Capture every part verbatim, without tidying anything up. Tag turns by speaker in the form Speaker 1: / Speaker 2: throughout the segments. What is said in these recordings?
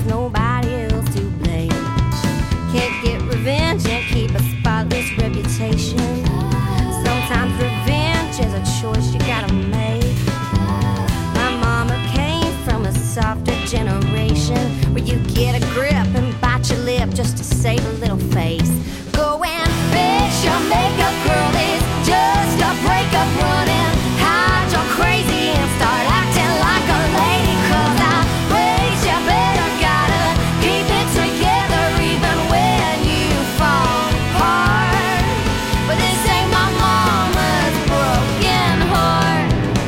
Speaker 1: there's nobody else to blame. Can't get revenge and keep a spotless reputation. Sometimes revenge is a choice you gotta make. My mama came from a softer generation where you get a grip and bite your lip just to save a little face. Go and fix your makeup, girl, it's just a breakup running. Hide your crazy and start acting like a lady, cause I raised you better, gotta keep it together even when you fall apart. But this ain't my mama's broken heart.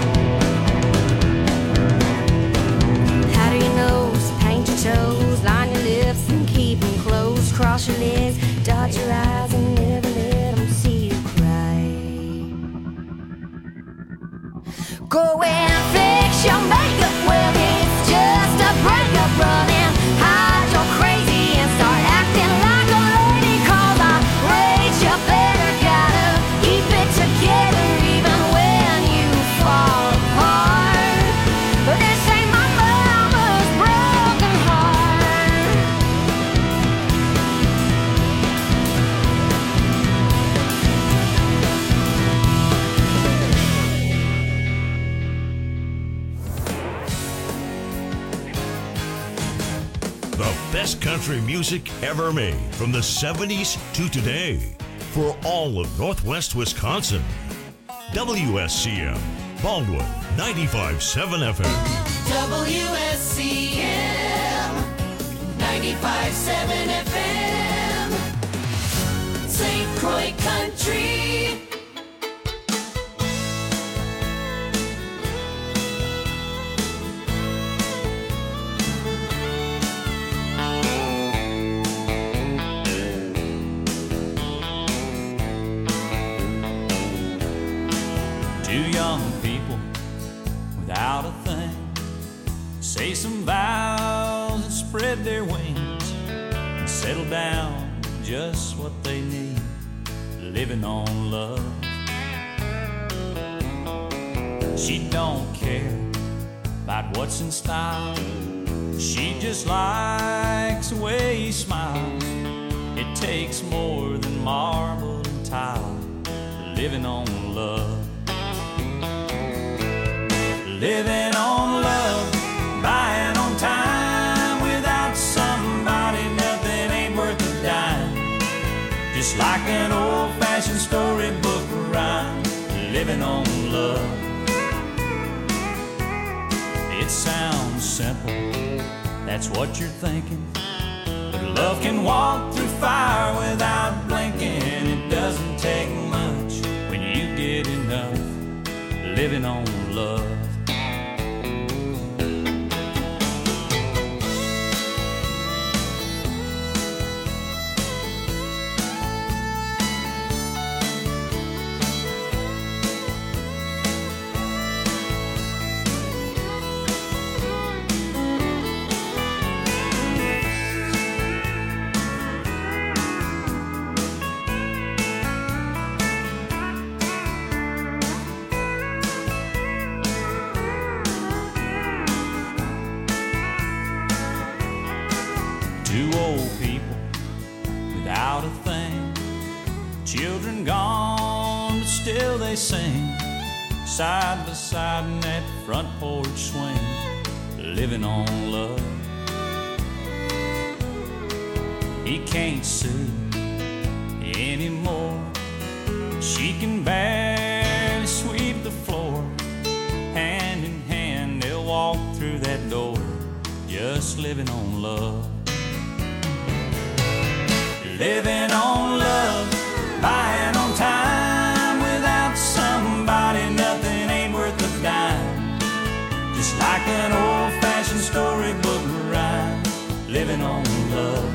Speaker 1: Powder your nose, paint your toes, line your lips and keep them closed. Cross your legs, dot your eyes and never let them see you cry. Go and fix your makeup, well it's just a breakup running. Hide your crazy and start acting like a lady, cause I raised you better, gotta keep it together even when you fall apart. But this ain't my mama's broken heart.
Speaker 2: The best country music ever made from the seventies to today for all of Northwest Wisconsin. W S C M, Baldwin, ninety-five point seven F M.
Speaker 3: W S C M ninety-five point seven F M, Saint Croix Country.
Speaker 4: Two young people without a thing say some vows and spread their wings and settle down just what they need, living on love. She don't care about what's in style, she just likes the way he smiles. It takes more than marble and tile, living on love. Living on love, buying on time. Without somebody, nothing ain't worth a dime. Just like an old-fashioned storybook rhyme, living on love. It sounds simple, that's what you're thinking, but love can walk through fire without blinking. It doesn't take much when you get enough, living on love. Two old people without a thing, children gone, but still they sing, side by side in that front porch swing, living on love. He can't sue anymore, she can barely sweep the floor. Hand in hand they'll walk through that door, just living on love. Living on love, buying on time. Without somebody, nothing ain't worth a dime. Just like an old-fashioned storybook rhyme, living on love.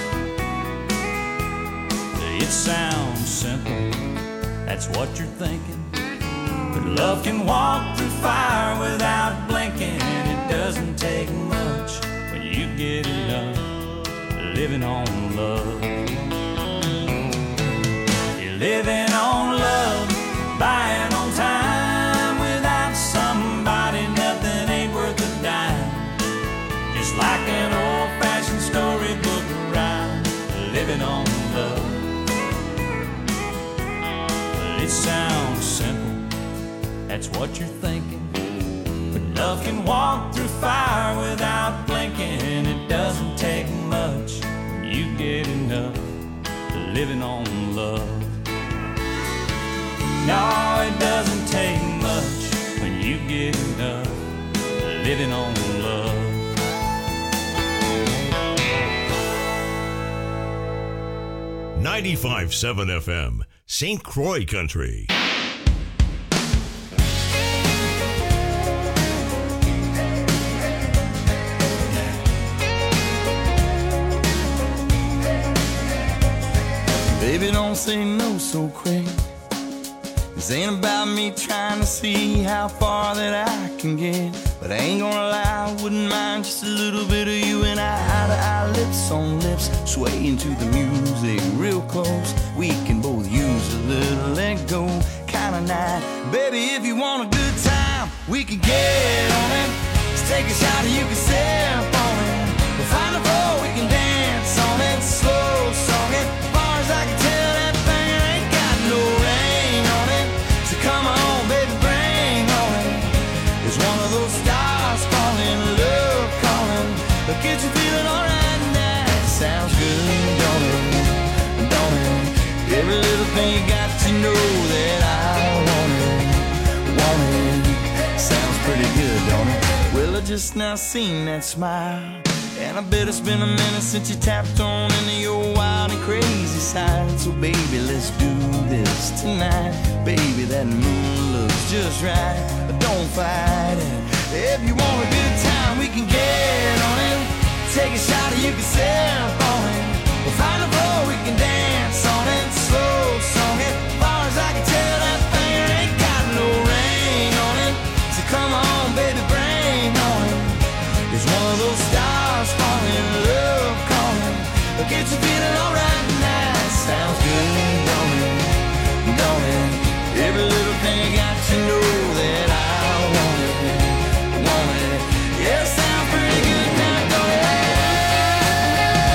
Speaker 4: It sounds simple, that's what you're thinking, but love can walk through fire without blinking. It doesn't take much when you get enough, living on love. You're living on love, buying on time. Without somebody, nothing ain't worth a dime. Just like an old-fashioned that's what you're thinking. But love can walk through fire without blinking. It doesn't take much when you get enough living on love. No, it doesn't take much when you get enough living on love.
Speaker 2: ninety-five point seven F M, Saint Croix Country.
Speaker 5: Baby, don't say no so quick. This ain't about me trying to see how far that I can get. But I ain't gonna lie, I wouldn't mind just a little bit of you and I, eye to eye, lips on lips, swaying to the music real close. We can both use a little let go kind of night. Baby, if you want a good time, we can get on it. Let's take a shot and you can sip on it. We'll find a floor, we can dance on it. Slow song it, as far as I can tell, that thing ain't got no rain on it. So come on, baby, bring on it. It's one of those stars falling, love calling. But get you feeling alright now. Sounds good, don't it? Don't it? Every little thing you got to know that I want it, want it. Sounds pretty good, don't it? Well, I just now seen that smile, and I bet it's been a minute since you tapped on into your wild and crazy side. So baby, let's do this tonight. Baby, that moon looks just right. Don't fight it. If you want a good time, we can get on it. Take a shot and you can sip on it. We'll find a floor, we can dance on it. Slow song it, as far as I can tell, that thing ain't got no rain on it. So come on, baby, bring on it. It's one of those stars falling, love calling. But get you feeling alright now. Sounds good, don't it? Don't it? Every little thing you got to know that I want it, want it. Yeah, sounds pretty good now, don't it?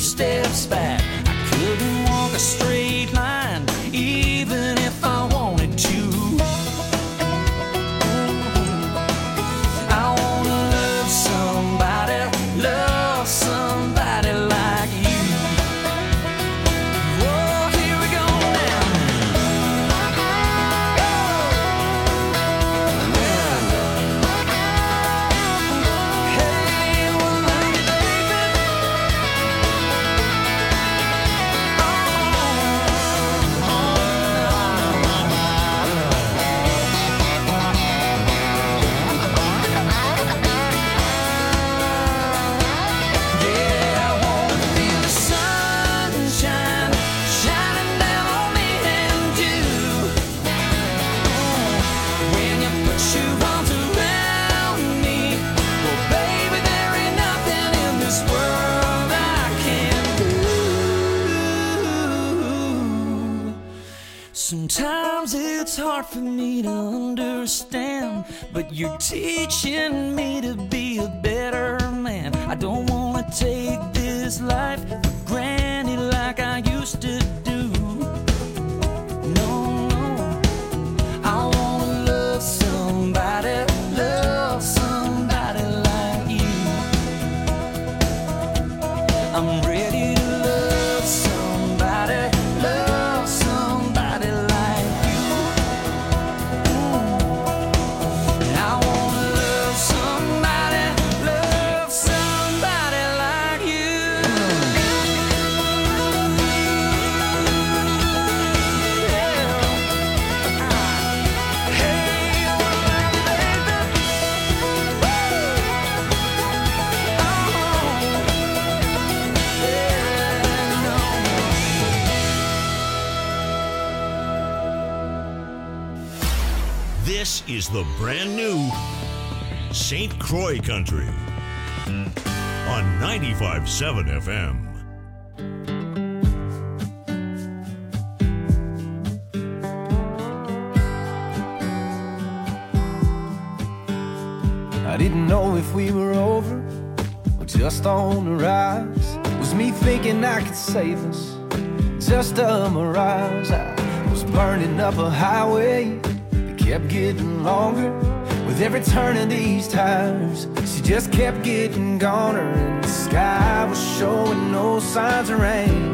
Speaker 4: steps back. I couldn't walk a straight line, even if I wanted to. I wanna love somebody, love somebody like you. Whoa, here we go now. Hey, well, love you, baby. Yeah, I wanna feel the sunshine shining down on me and you. When you put your arms around me, well, baby, there ain't nothing in this world I can't do. Sometimes it's hard for me to understand, but you're teaching me to be a better man. I don't wanna take this life for granted like I used to do. No, no. I wanna love somebody, love somebody like you. I'm ready to love somebody, love somebody like you. Mm. I wanna love somebody, love somebody like you.
Speaker 2: This is the brand new Saint Croix Country on ninety-five point seven F M.
Speaker 5: I didn't know if we were over or just on the rise. Was me thinking I could save us, just a mirage. I was burning up a highway that kept getting longer. With every turn of these tires, she just kept getting goner. And the sky was showing no signs of rain.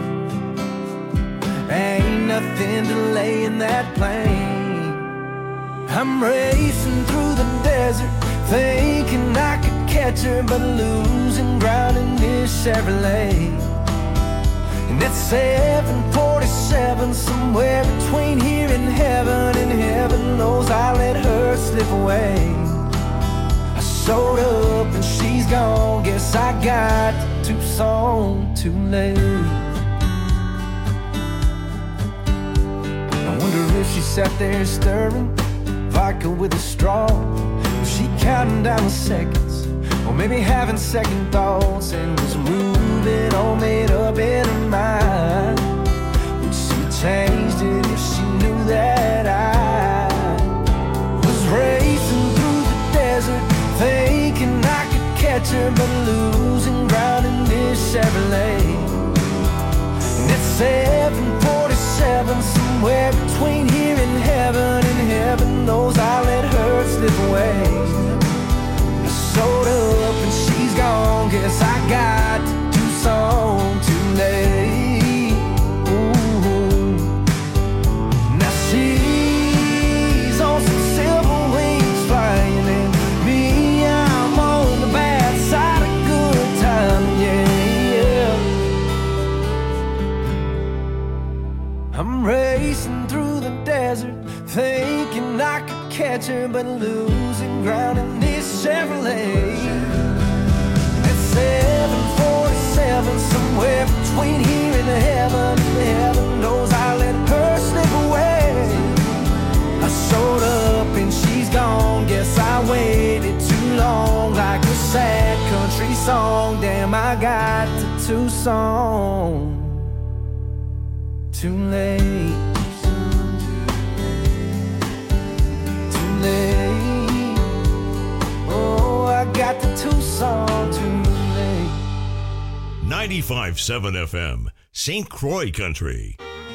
Speaker 5: Ain't nothing delaying that plane. I'm racing through the desert, thinking I could catch her, but losing ground in this Chevrolet. And it's seven forty-seven, somewhere between here and heaven, and heaven knows I let her slip away. I showed up and she's gone, guess I got to Tucson too late. I wonder if she sat there stirring vodka with a straw. Was she counting down the seconds, or maybe having second thoughts, and was moving all made up in her mind? Would she changed it if she knew that I was racing through the desert, thinking I could catch her, but losing ground in this Chevrolet? And it's seven forty-seven, somewhere between here and heaven, and heaven knows I let her slip away. I showed up and she's gone, guess I got to Tucson too late. Ooh. Now she's on some silver wings flying, and me, I'm on the bad side of good time, yeah, yeah. I'm racing through the desert, thinking I could catch her, but losing ground in this Chevrolet. It's seven forty-seven, somewhere between here and heaven, and heaven knows I let her slip away. I showed up and she's gone, guess I waited too long, like a sad country song. Damn, I got to Tucson too late. Too late. Oh, I got to Tucson too late.
Speaker 2: ninety-five point seven F M, Saint Croix Country.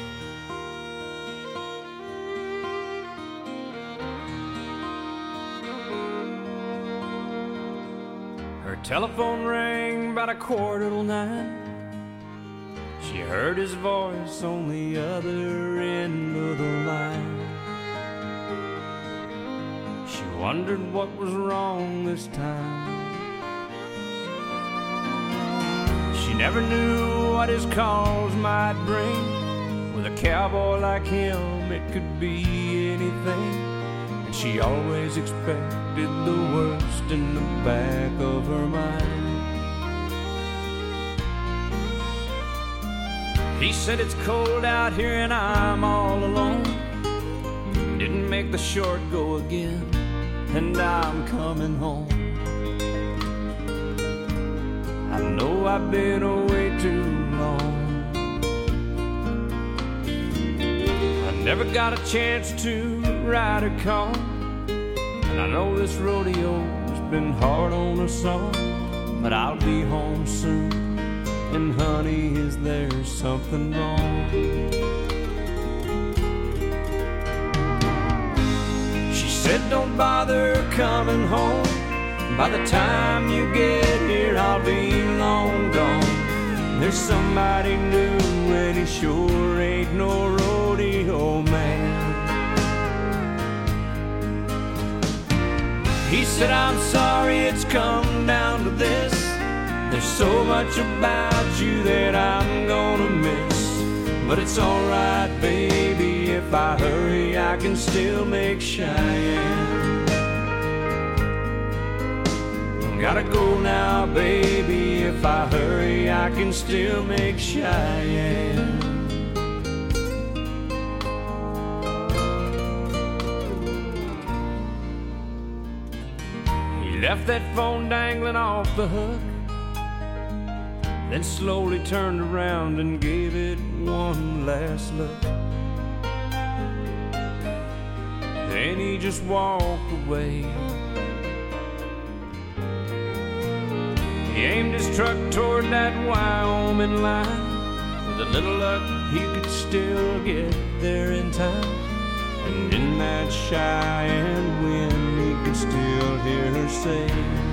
Speaker 4: Her telephone rang about a quarter till nine. She heard his voice on the other end of the line. She wondered what was wrong this time. She never knew what his calls might bring. With a cowboy like him, it could be anything. And she always expected the worst in the back of her mind. He said it's cold out here and I'm all alone. Didn't make the short go again, and I'm coming home. I know I've been away too long. I never got a chance to ride a car, and I know this rodeo's been hard on us all. But I'll be home soon, and honey, is there something wrong? She said don't bother coming home. By the time you get here, I'll be long gone. There's somebody new, and he sure ain't no rodeo man. He said, I'm sorry it's come down to this. There's so much about you that I'm gonna miss. But it's alright, baby, if I hurry, I can still make Cheyenne. Gotta go now, baby, if I hurry, I can still make Cheyenne. He left that phone dangling off the hook, then slowly turned around and gave it one last look. Then he just walked away. He aimed his truck toward that Wyoming line. With a little luck, he could still get there in time. And in that Cheyenne wind, he could still hear her say,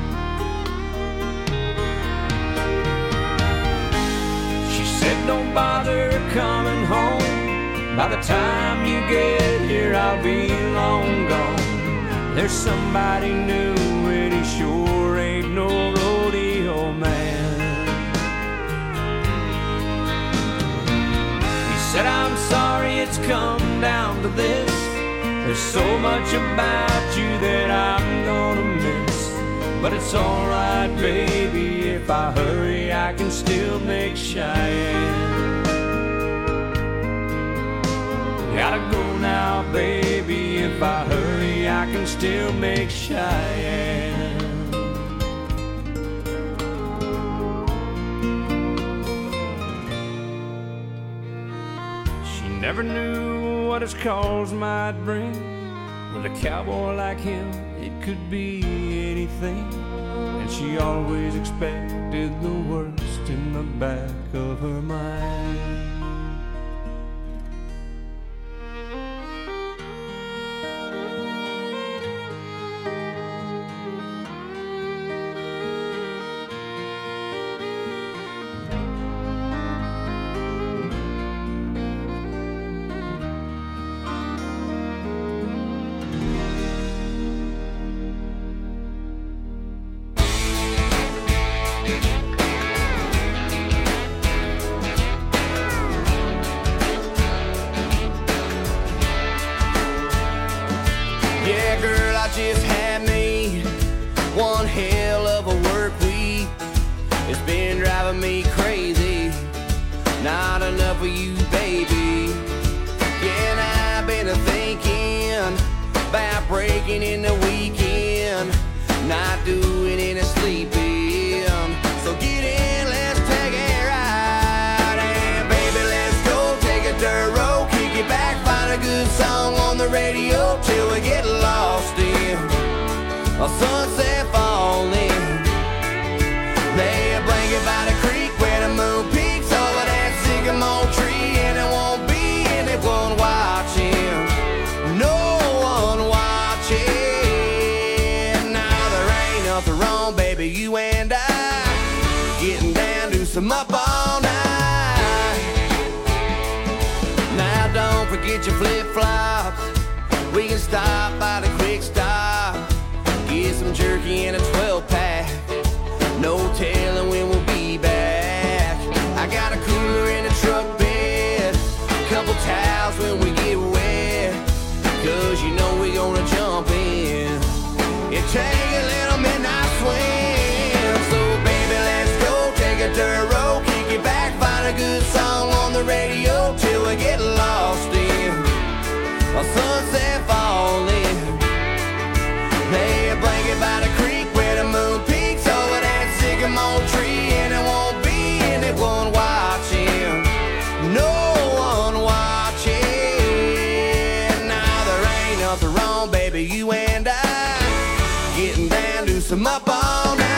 Speaker 4: she said, don't bother coming home. By the time you get here, I'll be long gone. There's somebody new, and he sure ain't no rodeo man. He said, I'm sorry it's come down to this. There's so much about you that I'm gonna miss. But it's alright, baby, if I hurry, I can still make Cheyenne. Gotta go now, baby, if I hurry, I can still make Cheyenne. She never knew what his calls might bring. With a cowboy like him, it could be anything. And she always expected the worst in the back of her mind.
Speaker 6: Just had me one hell of a work week. It's been driving me crazy. Not enough of you, baby. Yeah, and I've been thinking about breaking in the weekend, not doing any sleeping. So get in, let's take a ride, and baby, let's go take a dirt road, kick it back, find a good song on the radio till we get lost in a sunset falling. Lay a blanket by the creek where the moon get your flip-flops. We can stop by the quick stop, get some jerky and a twelve pack. No telling when we'll be back. I got a cooler in the truck bed, couple towels when we get wet, cause you know we gonna jump in and take a little midnight swim. So baby, let's go, take a dirt road, kick it back, find a good song on the radio till we get lost in a sunset falling. Lay a blanket by the creek where the moon peaks over that sycamore tree, and it won't be anyone watching, no one watching. Now there ain't nothing wrong, baby, you and I getting down to some up all night.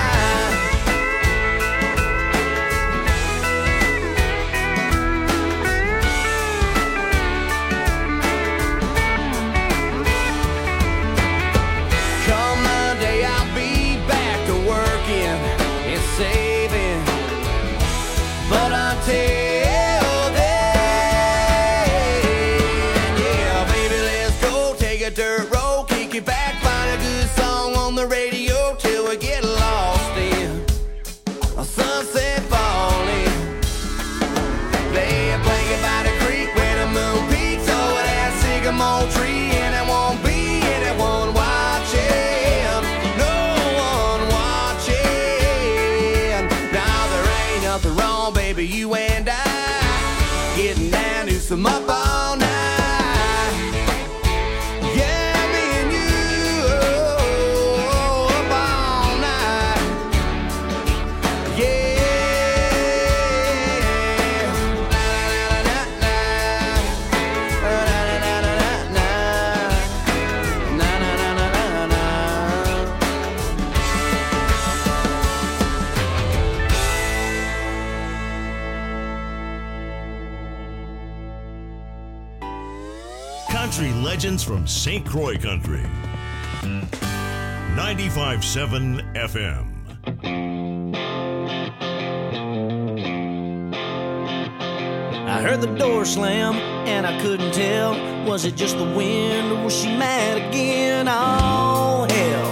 Speaker 6: You and I getting down to some up all night. Yeah, me and you, oh, up all night. Yeah. Na, na, na, na, na. Na, na, na, na, na. Na, na, na, na, na, na.
Speaker 2: Country legends from Saint Croix Country. ninety-five point seven F M.
Speaker 7: I heard the door slam and I couldn't tell, was it just the wind or was she mad again? Oh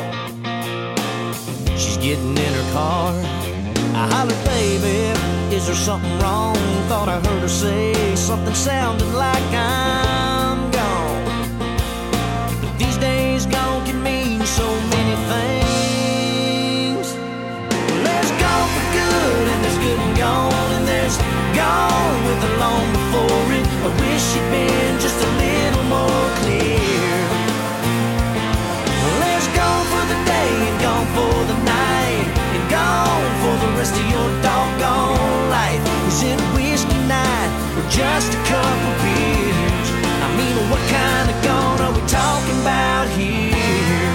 Speaker 7: hell, she's getting in her car. I hollered, baby, is there something wrong? Thought I heard her say something sounding like I'm gone. But these days gone can mean so many things. There's gone for good and there's good and gone, and there's gone with the long before it. I wish she'd been just a little more clear. There's gone for the day and gone for the night, and gone for the rest of your doggone life. Is it whiskey night or just a couple beers? I mean, what kind of gone are we talking about here?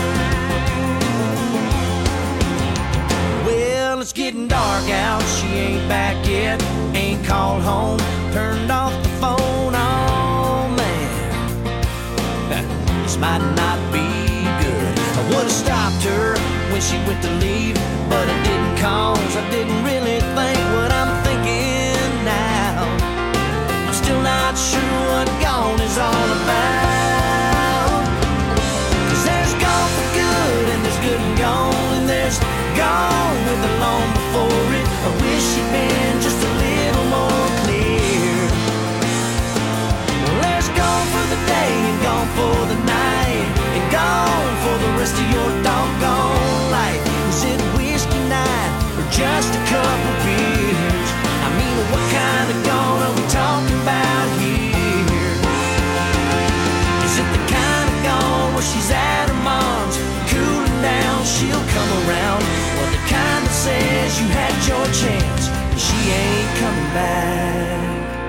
Speaker 7: Well, it's getting dark out, she ain't back yet, ain't called home, turned off the phone. Oh man, this might not be good. I would've stopped her when she went to leave, but I didn't, cause I didn't really think what I'm thinking now. I'm still not sure what gone is all about. Cause there's gone for good and there's good and gone, and there's gone with the long before it. I wish she'd been just a little more clear. There's gone for the day and gone for the night, and gone for the rest of your doggone life. Is it whiskey night or just a couple beers? I mean, what kind of gone are we talking about here? Is it the kind of gone where she's at her mom's, cooling down, she'll come around? Or the kind that says you had your chance, she ain't coming back?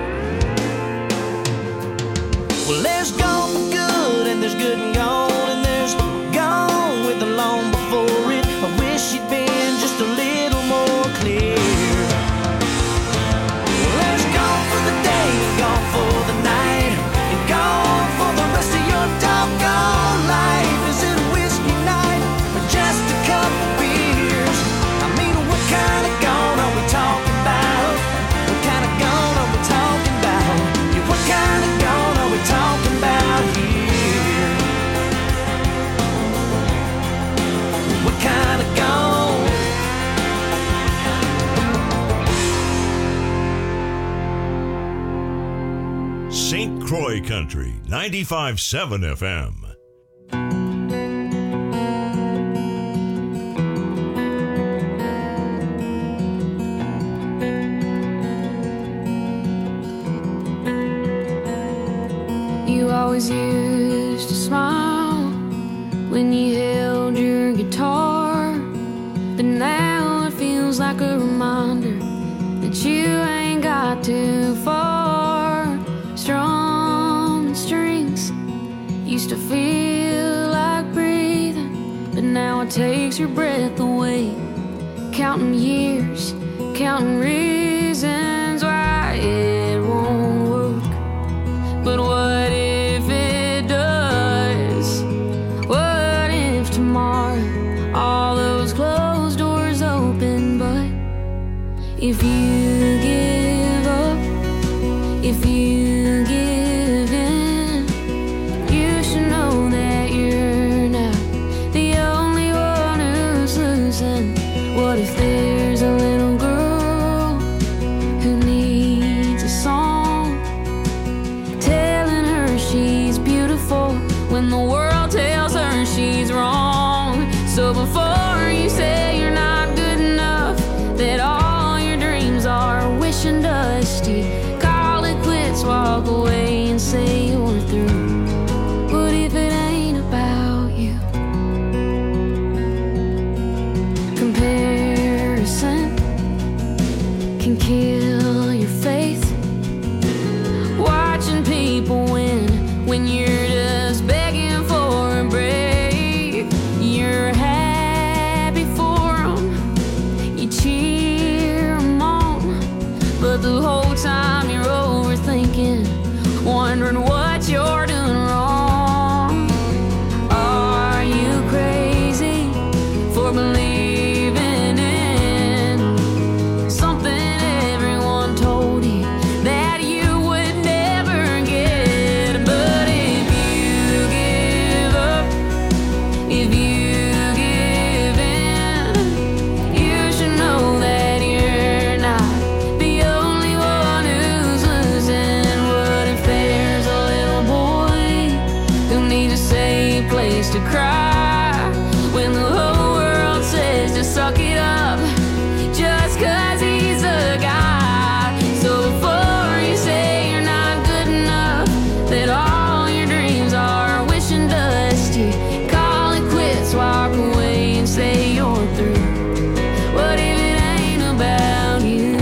Speaker 7: Well, there's gone for good and there's good and gone, and there's gone with the long before it. I wish she'd been just a little more clear. Well, there's gone for the day and gone for the night, and gone for the rest of your doggone life. Is it a whiskey night or just a couple beers? I mean, what kind of gone are we talking about? What kind of gone
Speaker 2: Saint Croix Country, ninety-five point seven F M.
Speaker 8: You always used to smile when you held your guitar, but now it feels like a reminder that you ain't got too far. Strong strings used to feel like breathing, but now it takes your breath away. Counting years, counting reasons why it won't work. But what if it does? What if tomorrow all those closed doors open? But if you give up, if you give in, you should know that you're not the only one who's losing. What if there's a little girl who needs a song telling her she's beautiful when the world tells her she's wrong? So before you say you're not good enough, that all your dreams are wishing dusty, call it quits, walk away and say you're through. What if it ain't about you? Comparison can kill your faith. Watching people win when you're just begging for a break. You're happy for 'em, you cheer 'em on, but the whole time you're overthinking, wondering what you're doing wrong. Are you crazy for believing in something everyone told you that you would never get? But if you give up, if you give in, you should know that you're not the only one who's losing. What if there's a little boy who needs a safe place to cry when the whole world says to suck it up just 'cause he's a guy? So before you say you're not good enough, that all your dreams are wishing dusty, call it quits, walk away and say you're through. What if it ain't about you?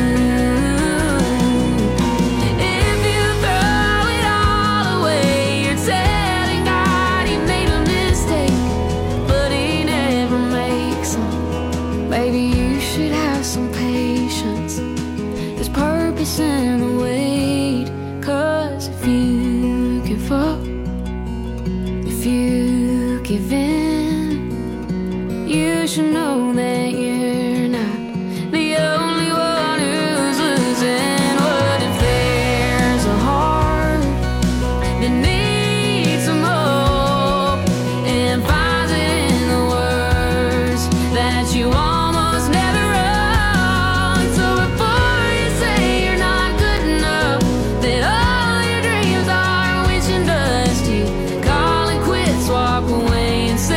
Speaker 8: If you throw it all away, you're telling God he made a mistake, but he never makes them. Baby, you should have some patience. There's purpose in the wait. 'Cause if you give up, if you give in, you should know that you're not the only one who's losing. What if there's a heart that needs some hope and finds it in the words that you almost never wrote? So before you say you're not good enough, that all your dreams are wishing dusty, call it quits, walk away and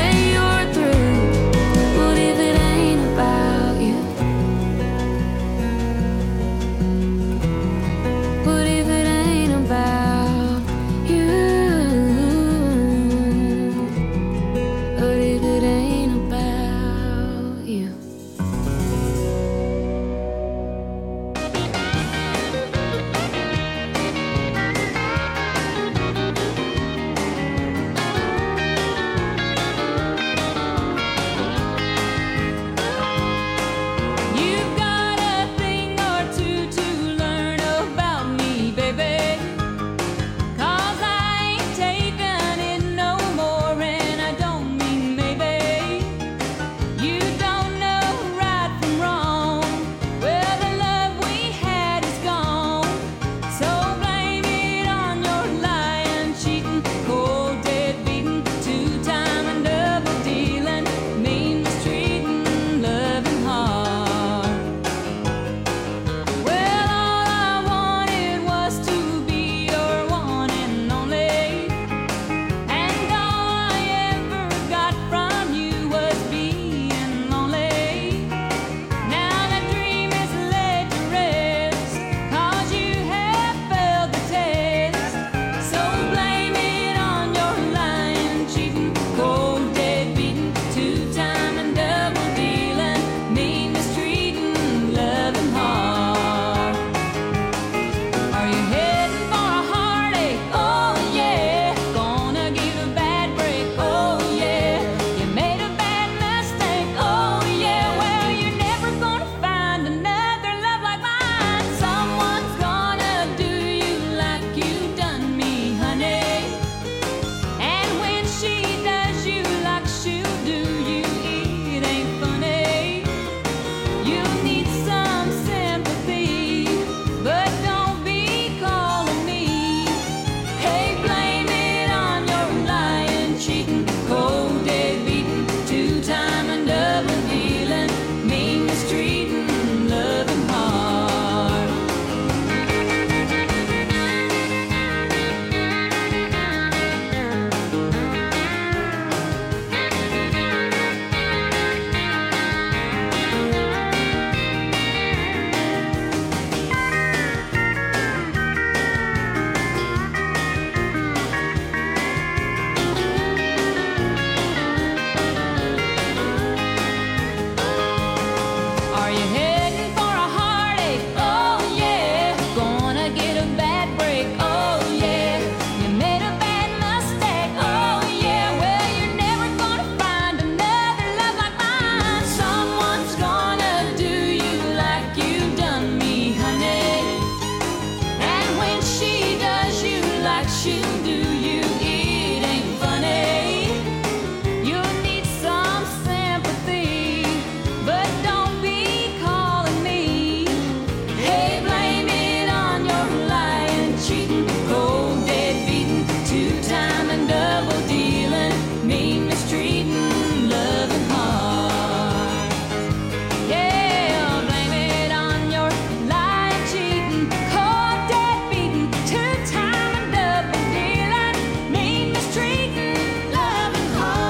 Speaker 8: she'll do you. It ain't funny. You'll need some sympathy, but don't be calling me. Hey, blame it on your lying, cheating, cold, dead beating, two-time and double dealing, mean mistreating, loving hard. Yeah, blame it on your lying, cheating, cold, dead beating, two-time and double dealing, mean mistreating, loving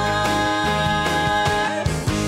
Speaker 8: hard.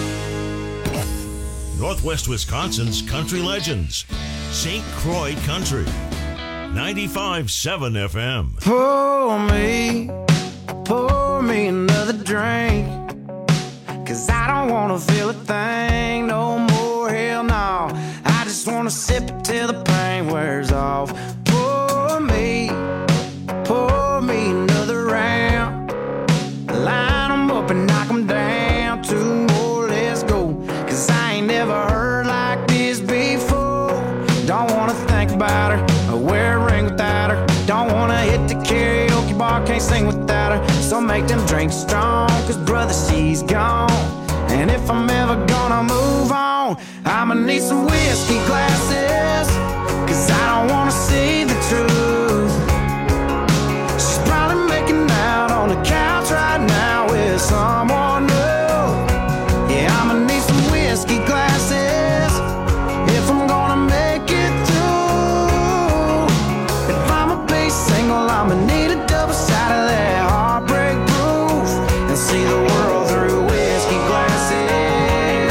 Speaker 2: Northwest Wisconsin's country legends. Saint Croix Country. ninety-five point seven F M.
Speaker 7: Pour me, pour me another drink, 'cause I don't wanna feel a thing no more, hell no. I just wanna sip it till the pain wears off. Pour me, pour me another round, line 'em up and knock 'em down, two more, let's go, 'cause I ain't never heard like this before. Don't wanna think about her, or wear a ring without her. Don't wanna hit the karaoke bar, can't sing without her. So make them drinks strong, 'cause brother, she's gone. And if I'm ever gonna move on, I'ma need some whiskey glasses, 'cause I don't wanna see the truth. She's probably making out on the couch right now with someone new. Yeah, I'ma need some whiskey glasses if I'm gonna make it through. If I'ma be single, I'ma need a double shot of that heartbreak proof, and see the world through whiskey glasses.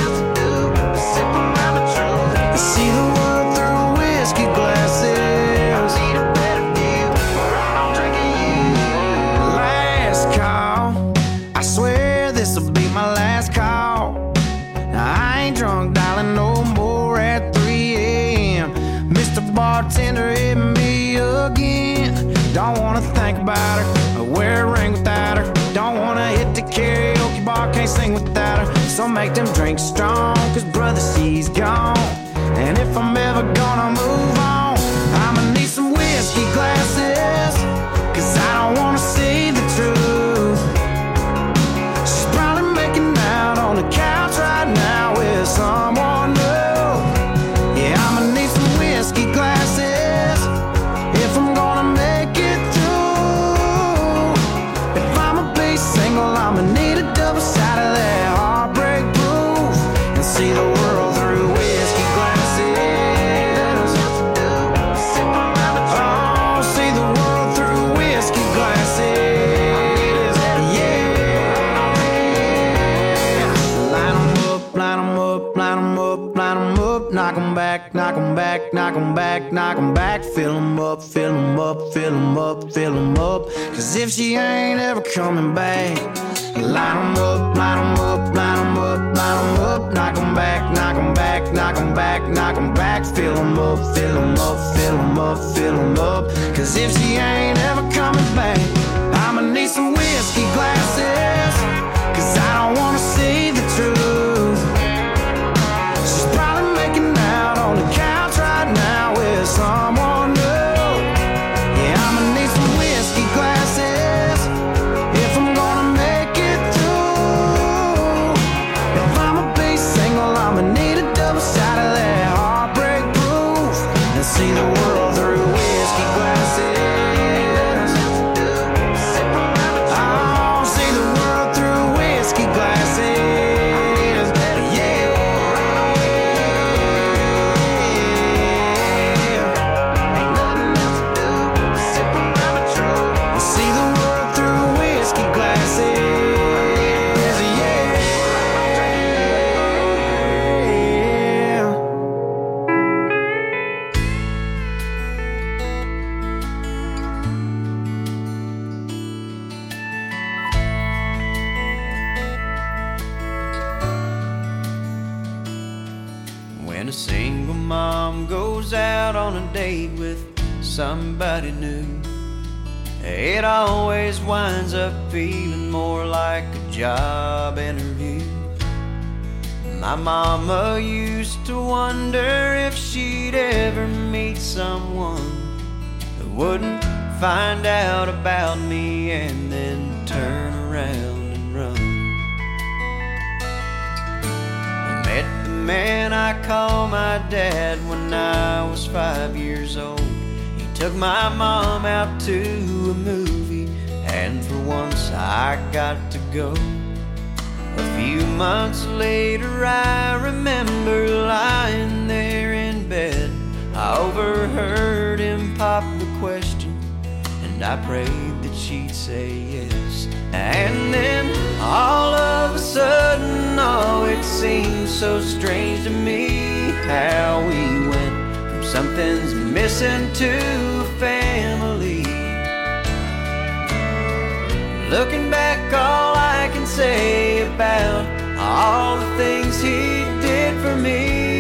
Speaker 7: Sip around the truth, and see the world through whiskey glasses. I need a better view, or I'm drinking you. Last call, I swear this'll be my last call. Now I ain't drunk, darling, no more at three a.m. Mister Bartender, hit me again. Don't wanna think about her, or wear a ring without her. Don't wanna hit the karaoke bar, can't sing without her. So make them drinks strong, 'cause brother, she's gone. And if I'm ever gonna move on, I'ma need some whiskey glasses, 'cause I don't wanna see the truth. She's probably making out on the couch right now with someone new. Yeah, I'ma need some whiskey glasses if I'm gonna make it through. If I'ma be single, I'ma need a double shot of that heartbreak proof, and see the world through whiskey glasses. Oh, see the world through whiskey glasses. Yeah. Line 'em up, line 'em up, line 'em up, line 'em up. Knock 'em back, knock 'em back, knock 'em back, knock 'em back. Fill 'em up, fill 'em up, fill 'em up, fill 'em up. 'Cause if she ain't ever coming back, line 'em up, line 'em up, line 'em up, line 'em up. Knock 'em back, knock 'em back, knock 'em back, knock 'em back. Fill 'em up, fill 'em up, fill 'em up, fill 'em up. 'Cause if she ain't ever coming back, I'ma need some whiskey glasses, 'cause I don't wanna see the truth. She's probably making out on the couch right now with someone new. Yeah, I'ma need some whiskey glasses if I'm gonna make it through. If I'ma be single, I'ma need a double shot of that heartbreak proof, and see the world through whiskey glasses. Oh, see the world through whiskey glasses. Yeah. Ain't nothing else to do but sip around the truth, and see the world through whiskey glasses. Yeah. When a single mom goes out on a date with somebody new, it always winds up feeling more like a job interview. My mama used to wonder if she'd ever meet someone who wouldn't find out about me and then turn around and run. I met the man I call my dad when I was five years old. He took my mom out to a movie, and for once I got to go. A few months later I remember lying there in bed. I overheard him pop the question, and I prayed that she'd say yes. And then all of a sudden, oh, it seemed so strange to me how we went from something's missing to a family. Looking back, all I can say about all the things he did for me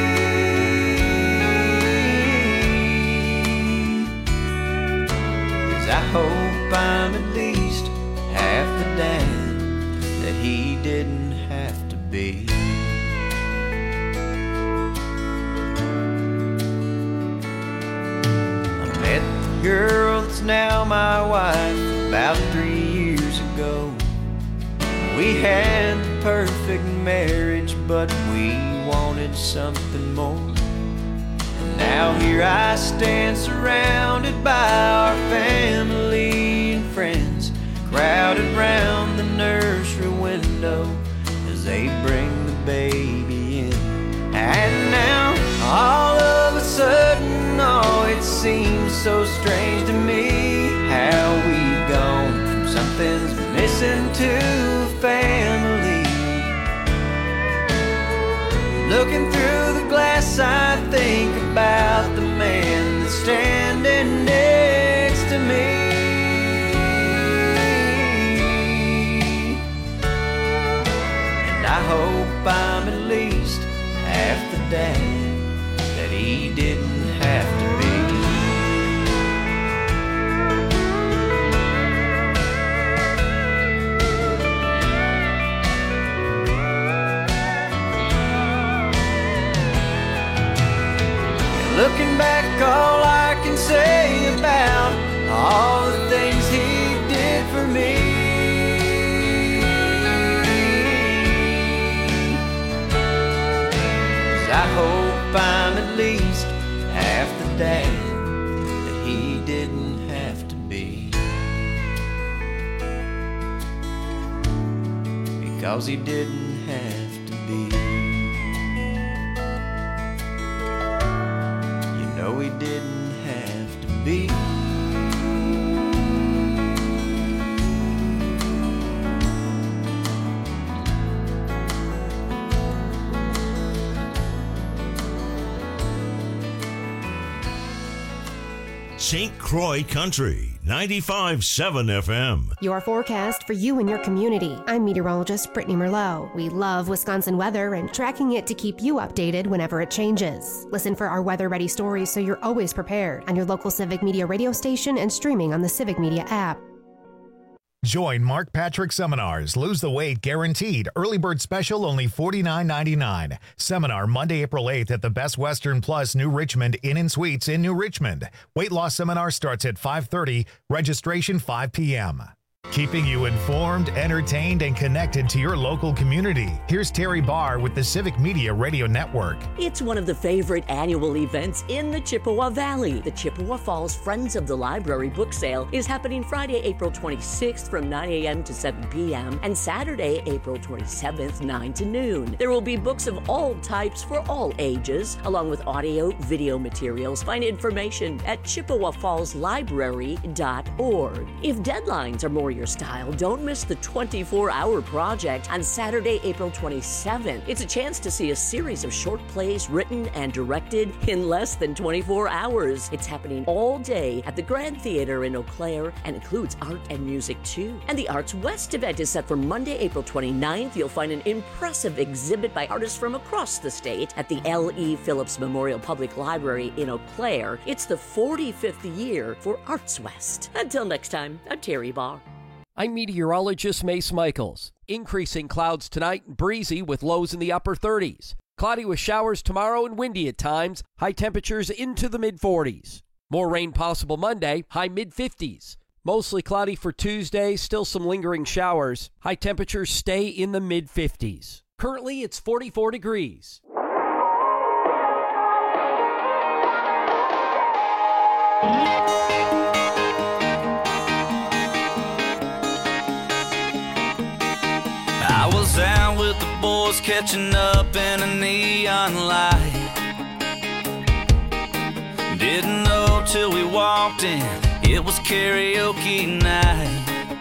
Speaker 7: is I hope I'm at least half the dad that he didn't have to be. I met the girl that's now my wife about three years ago. We had the perfect marriage, but we wanted something more. And now here I stand surrounded by our family and friends, crowded round the nursery window as they bring the baby in. And now all of a sudden, oh, it seems so strange to me how we've gone from something's missing to a family. Looking through the glass, I think about the man that's standing next to me. And I hope I'm at least half the dad that he didn't have to be. Looking back, all I can say about all the things he did for me is I hope I'm at least half the dad that he didn't have to be, because he didn't have to be. No, he didn't have to be.
Speaker 2: Saint Croix Country, ninety-five point seven F M.
Speaker 9: Your forecast for you and your community. I'm meteorologist Brittany Merlot. We love Wisconsin weather and tracking it to keep you updated whenever it changes. Listen for our weather-ready stories so you're always prepared on your local Civic Media radio station and streaming on the Civic Media app.
Speaker 10: Join Mark Patrick Seminars. Lose the weight guaranteed. Early bird special only forty-nine ninety-nine. Seminar Monday, April eighth at the Best Western Plus New Richmond Inn and Suites in New Richmond. Weight loss seminar starts at five thirty. Registration five p.m. Keeping you informed, entertained, and connected to your local community. Here's Terry Barr with the Civic Media Radio Network.
Speaker 11: It's one of the favorite annual events in the Chippewa Valley. The Chippewa Falls Friends of the Library book sale is happening Friday, April twenty-sixth from nine a.m. to seven p.m. and Saturday, April twenty-seventh, nine to noon. There will be books of all types for all ages, along with audio, video materials. Find information at chippewa falls library dot org. If deadlines are more your style, don't miss the twenty-four hour project on Saturday, April twenty-seventh. It's a chance to see a series of short plays written and directed in less than twenty-four hours. It's happening all day at the Grand Theater in Eau Claire and includes art and music too. And the Arts West event is set for Monday, April twenty-ninth. You'll find an impressive exhibit by artists from across the state at the L E Phillips Memorial Public Library in Eau Claire. It's the forty-fifth year for Arts West. Until next time, I'm Terry Barr.
Speaker 12: I'm meteorologist Mace Michaels. Increasing clouds tonight, breezy with lows in the upper thirties. Cloudy with showers tomorrow and windy at times, high temperatures into the mid forties. More rain possible Monday, high mid-fifties. Mostly cloudy for Tuesday, still some lingering showers. High temperatures stay in the mid-fifties. Currently, it's forty-four degrees.
Speaker 5: I was out with the boys catching up in a neon light. Didn't know till we walked in, it was karaoke night.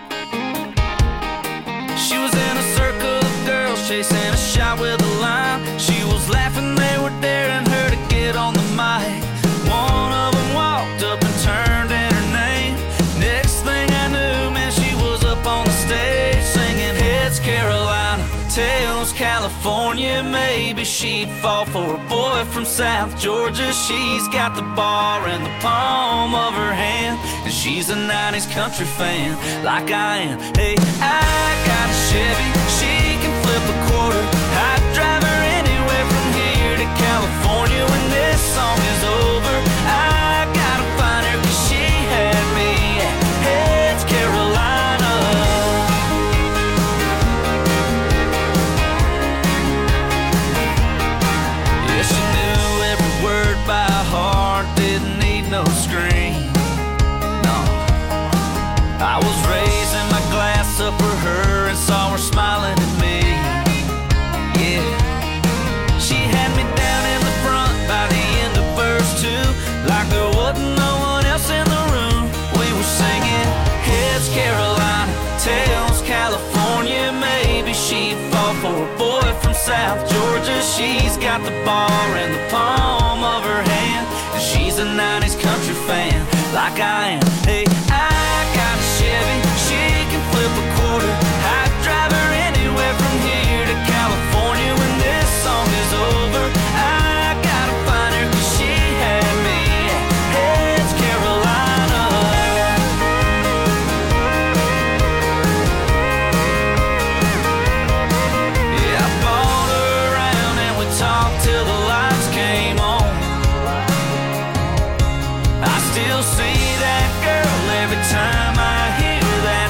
Speaker 5: She was in a circle of girls chasing a shot with a line. She was laughing, they were daring her to get on the mic. One of them walked up and turned in her name. Next thing I knew, man, she was up on the stage singing Heads Carolina, Tails California. Maybe she'd fall for a boy from South Georgia. She's got the bar in the palm of her hand, and she's a nineties country fan like I am. Hey, I got a Chevy, she can flip a quarter. I'd drive her anywhere from here to California. When this song is over, I gotta find her, 'cause she had me at Heads Carolina. Yeah, she knew every word by heart, didn't need no screen. No, I was raising my glass up for her and saw her smiling at me. Yeah, she had me down in the front by the end of verse two, like there wasn't no one else in the room. We were singing Heads Carolina, Tails California. Maybe she'd fall for a boy from South Georgia. She's got the bar in the palm of her hand, and she's a nineties country fan like I am. Hey, I got a Chevy, she can flip a quarter. I'd drive her anywhere from here to California. When this song is over, I gotta find her, 'cause she had me at Heads Carolina. Yeah, I bought her around and we talked till the lights came on. I still see that girl every time I hear that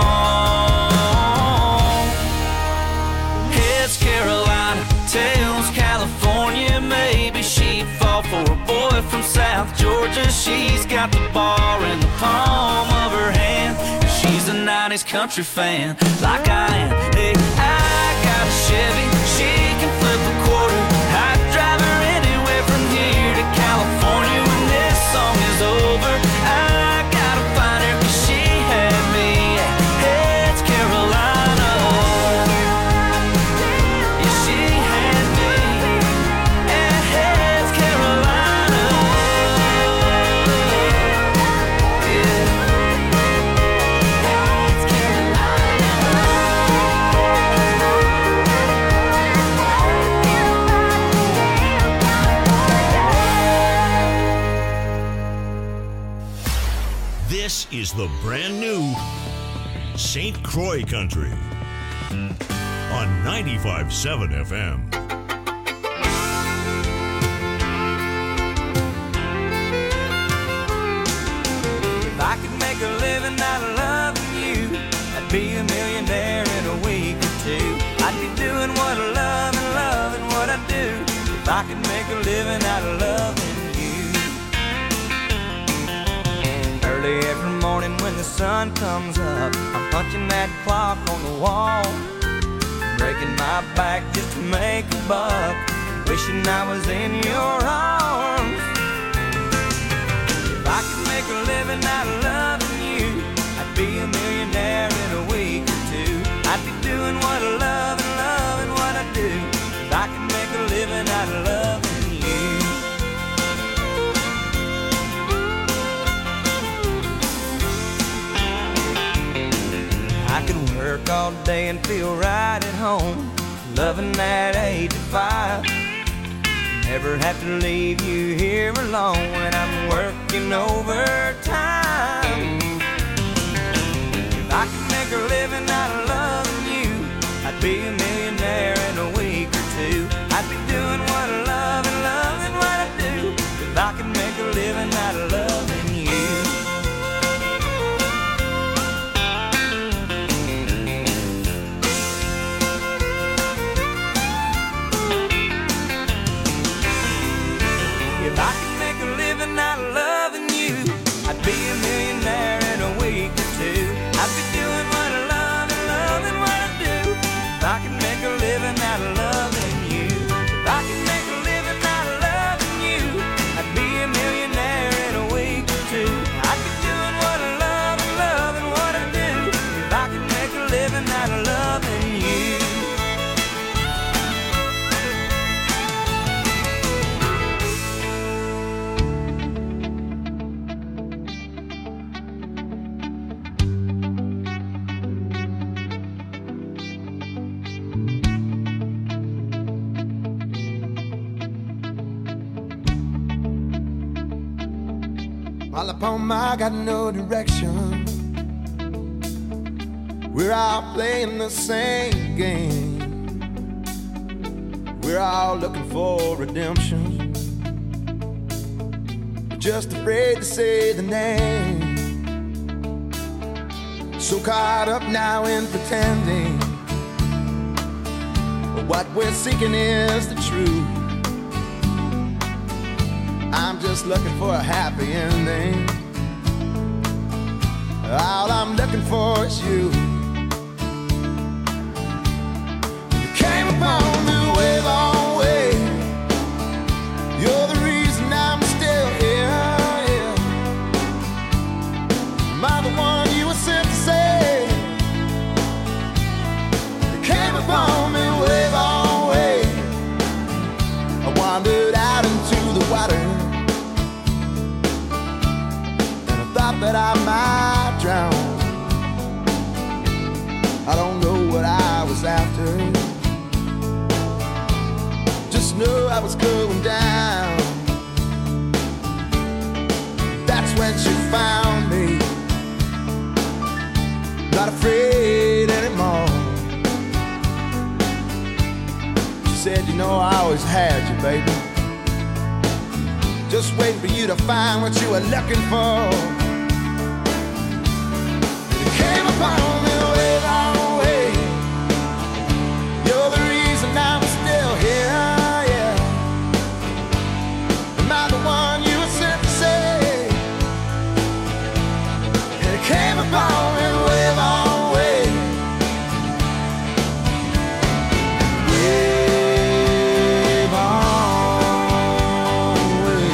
Speaker 5: song. Heads Carolina, Tails California. Maybe she'd fall for a boy from South Georgia. She's got the bar in the palm of her hand, and she's a nineties country fan like I am. Hey, I got a Chevy, she can flip a quarter. I'd drive her anywhere from here to California. When this song is over, I gotta find her, 'cause she had me at Heads Carolina. Yeah, she had me at Heads Carolina. Yeah. Heads
Speaker 2: This is the brand new Saint Croix Country on ninety-five point seven F M.
Speaker 7: If I could make a living out of loving you, I'd be a millionaire in a week or two. I'd be doing what I love and loving what I do. If I could make a living out of loving you. Early every morning when the sun comes up, I'm punching that clock on the wall, breaking my back just to make a buck, wishing I was in your arms. If I could make a living out of loving you, I'd be a millionaire in a week or two. I'd be doing what I love and loving what I do. If I could make a living out of loving you. I could work all day and feel right at home, loving that eight to five. Never have to leave you here alone when I'm working overtime. If I could make a living out of loving you, I'd be a millionaire in a week or two. I'd be doing what I love and loving what I do. If I could make a living out of loving you.
Speaker 5: All up on my, got no direction. We're all playing the same game. We're all looking for redemption. Just afraid to say the name. So caught up now in pretending what we're seeking is the truth. I'm just looking for a happy ending. All I'm looking for is you. You came upon me way, long way. You're the reason I'm still here. Yeah. Am I the one you were sent to say? You came upon me way, long way. I wandered out into the water. Thought that I might drown. I don't know what I was after. Just know I was going down. That's when she found me. Not afraid anymore. She said, you know, I always had you, baby. Just waiting for you to find what you were looking for. Came upon me way, long way. You're the reason I'm still here, yeah. Am I the one you were sent to say? It came upon me way, long way. Way, long way.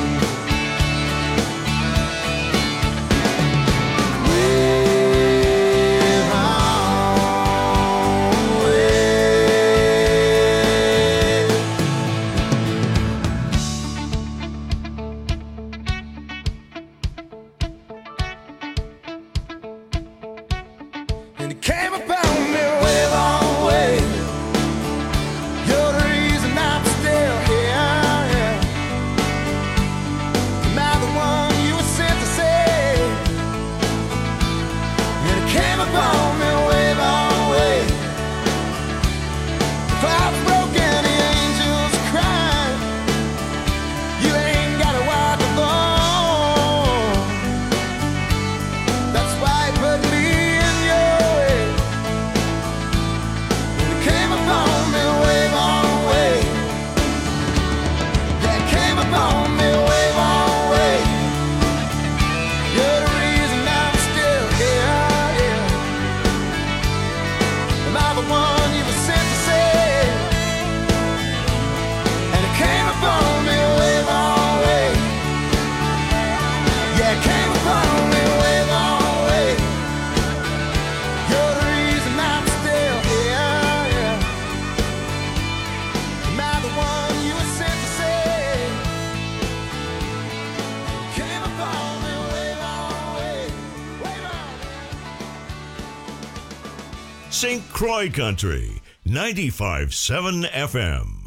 Speaker 2: Saint Croix Country, ninety-five point seven F M.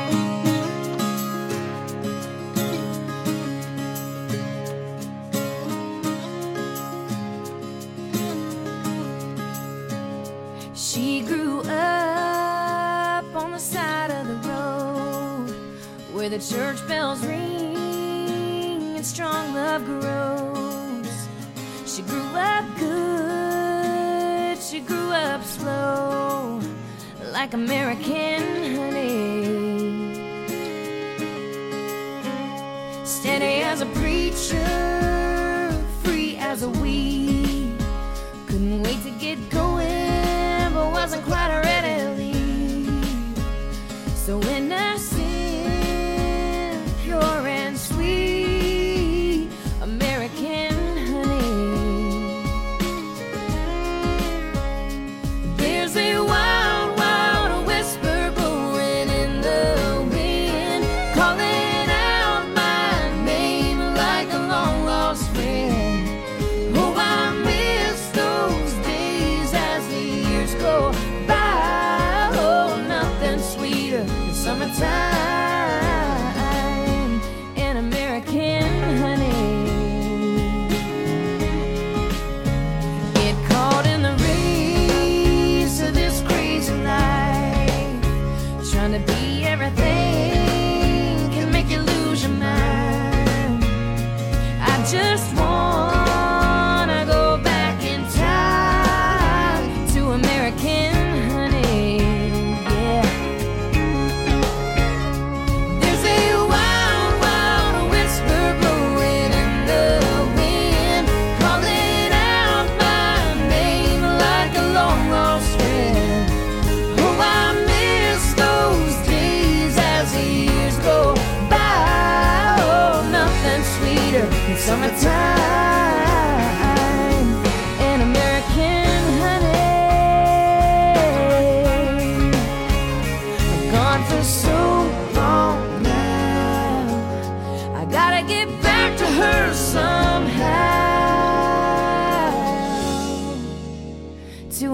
Speaker 8: She grew up on the side of the road where the church bells ring and strong love grows. She grew up good, she grew up slow, like American honey. Steady as a preacher, free as a weed. Couldn't wait to get going, but wasn't quite ready to leave. So innocent, pure and sweet, American honey. There's a wild, wild whisper going summertime in American honey. I've gone for so long now, I gotta get back to her somehow. To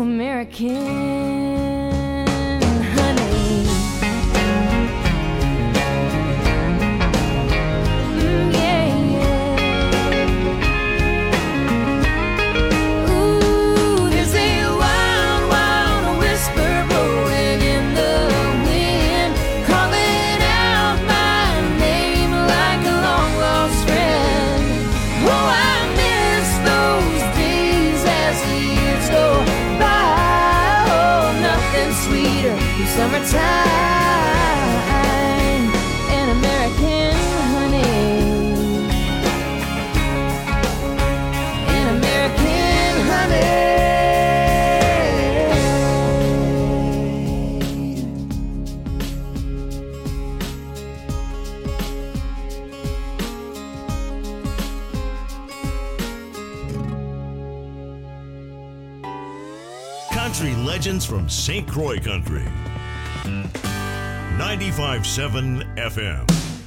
Speaker 8: American honey. Mm, yeah, yeah. Ooh, there's a wild, wild whisper blowing in the wind, calling out my name like a long lost friend. Oh, I miss those days as the years go by. Oh, nothing sweeter than summertime and American honey. And American honey.
Speaker 2: Country legends from Saint Croix Country. ninety-five point seven F M.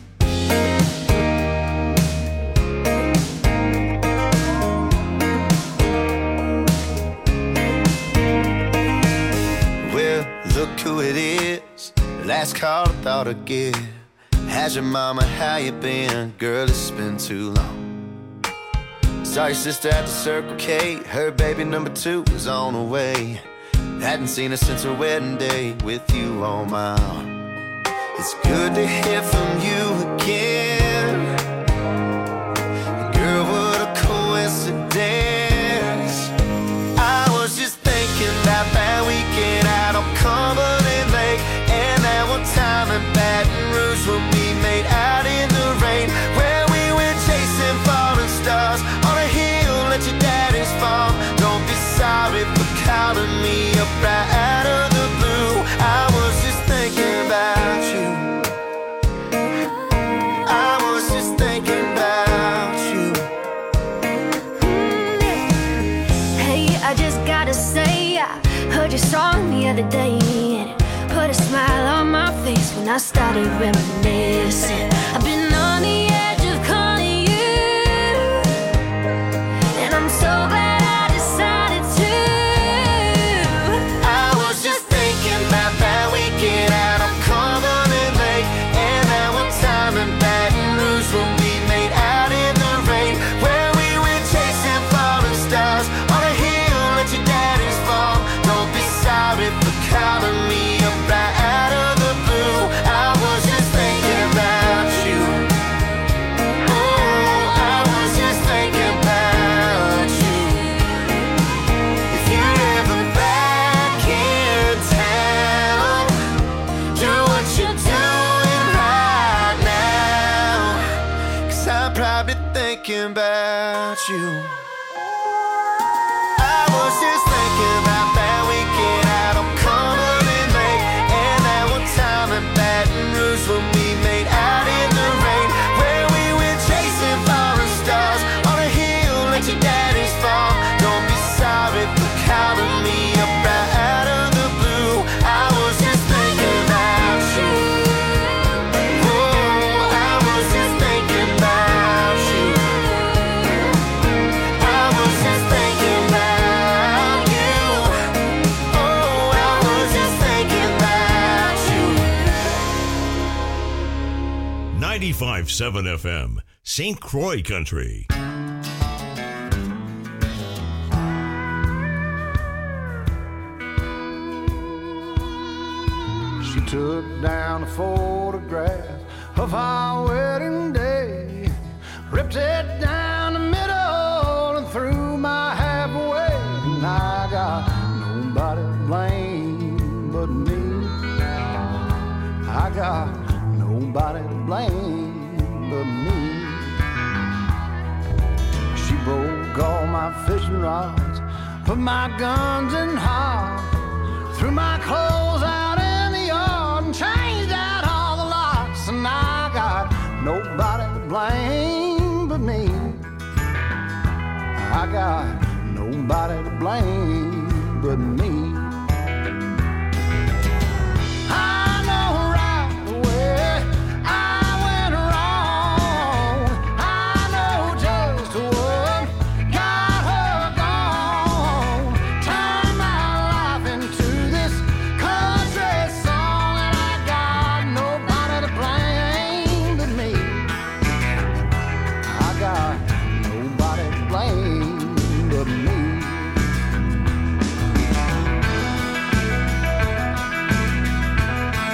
Speaker 5: Well, look who it is. Last call I thought I'd get. How's your mama? How you been? Girl, it's been too long. Saw your sister at the Circle K. Her baby number two was on the way. Hadn't seen her since her wedding day with you on my arm. It's good to hear from you again. Girl, what a coincidence. I was just thinking about that weekend out on Cumberland Lake, and that one time in Baton Rouge when we made out in the rain, where we went chasing falling stars on a hill at your daddy's farm. Don't be sorry for calling me up right out of the blue. I was just thinking about you. I was just thinking about you.
Speaker 8: Hey, I just gotta say, I heard your song the other day, and it put a smile on my face when I started reminiscing. I've been on the edge of calling you, and I'm so glad I decided to.
Speaker 5: I was just thinking about that weekend out on Cumberland Lake, and that one time in Baton Rouge when we made out in the rain, where we went chasing falling stars on a hill at your daddy's farm. Don't be sorry for calling me up right out of the blue. I was just thinking about you. Oh, I was just thinking about you. If you're ever back in town, do what you're doing right now, 'cause I'm probably thinking about you. I was just thinking about that weekend out on Cumberland Lake, and that one time in Baton Rouge when we made out in the rain, where we went chasing falling stars on a hill at your daddy's farm. Don't be sorry for calling me up right out of the blue. I was just thinking about you. Oh, I was just thinking about you. I was just thinking about you. Oh, I was just thinking about you.
Speaker 2: ninety-five point seven F M, Saint Croix Country.
Speaker 13: She took down a photograph of our wedding day, ripped it down the middle and threw my half away. And I got nobody to blame but me. I got nobody to blame but me. She broke all my fishing rods, put my guns in hog, threw my clothes out in the yard and changed out all the locks. And I got nobody to blame but me. I got nobody to blame but me.